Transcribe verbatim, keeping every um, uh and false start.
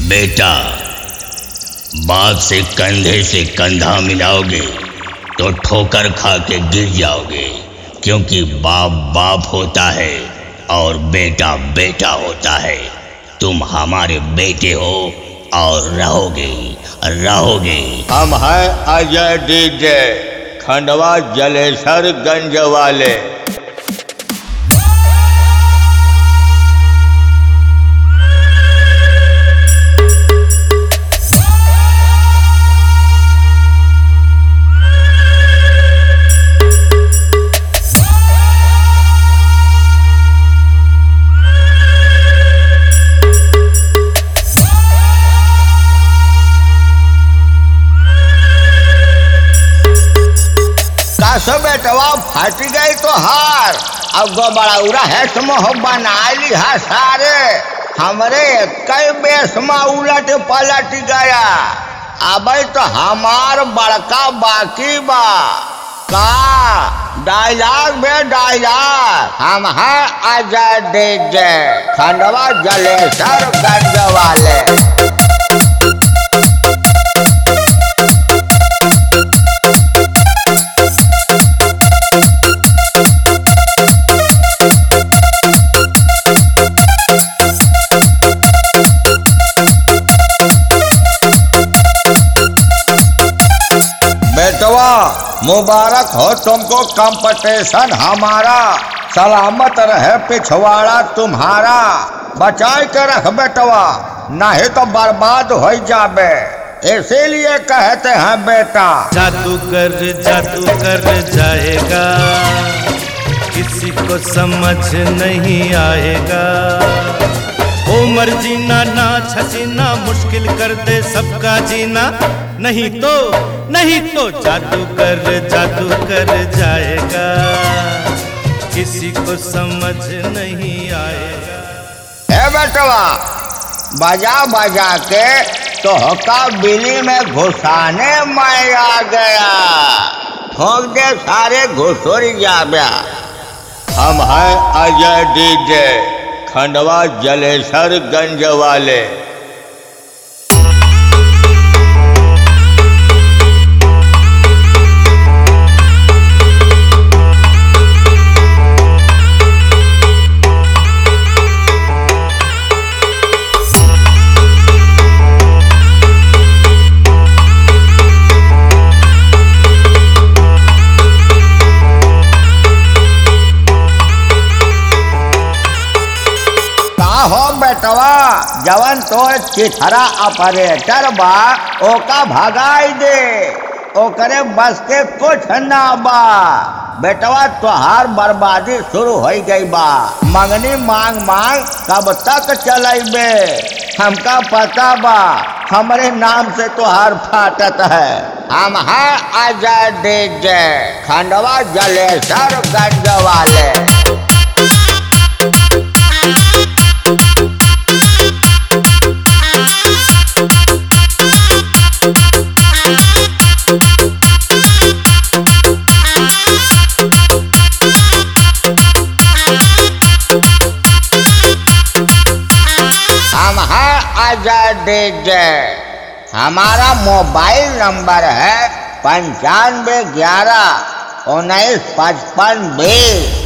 बेटा, बाप से कंधे से कंधा मिलाओगे तो ठोकर खा के गिर जाओगे, क्योंकि बाप बाप होता है और बेटा बेटा होता है। तुम हमारे बेटे हो और रहोगे रहोगे। हम हैं अजय डीजे, खंडवा जलेसर गंज वाले। कासो बेटवा फट गई तो हार, अब गोबड़ा उड़ा है तुम बना लिहा सारे। हमरे कई बेसमा उलट पलट गया, अब तो हमार बड़का बाकी बा। का डायलॉग में डायलॉग। हम हैं अजय डीजे, खंडवा जलेसर गंज वाले। बेटवा मुबारक हो तुमको कंपटीशन हमारा, सलामत रहे पिछवाड़ा तुम्हारा। बचाए के रख बेटवा, नहीं तो बर्बाद हो जाबे, इसीलिए कहते हैं बेटा। जादूगर जादूगर जाएगा, किसी को समझ नहीं आएगा। उमर जीना ना छसीना, मुश्किल कर दे सबका जीना। नहीं तो नहीं तो जादूगर जादूगर जाएगा, किसी को समझ नहीं आएगा। ए बेटवा, बजा बजा के तो हका बिली में घुसाने मैं आ गया, ठोक दे सारे घुसोरी जाबा। हम हैं अजय डीजे, खंडवा जलेसर गंज वाले। हो बेटवा, जवन तोर चिथरा ऑपरेटर बा ओका भगाई दे, ओकरे बस के कुछ ना बा। बेटवा तोहार बर्बादी शुरू हो गई बा। मंगनी मांग मांग कब तक चलेबे, हमका पता बा, हमरे नाम से तोहार फाटत है। हम हैं अजय डीजे, खंडवा जलेसर गंज वाले। हम हैं अजय डीजे, हमारा मोबाइल नंबर है पंचानवे ग्यारह उन्नीस पचपन बीस।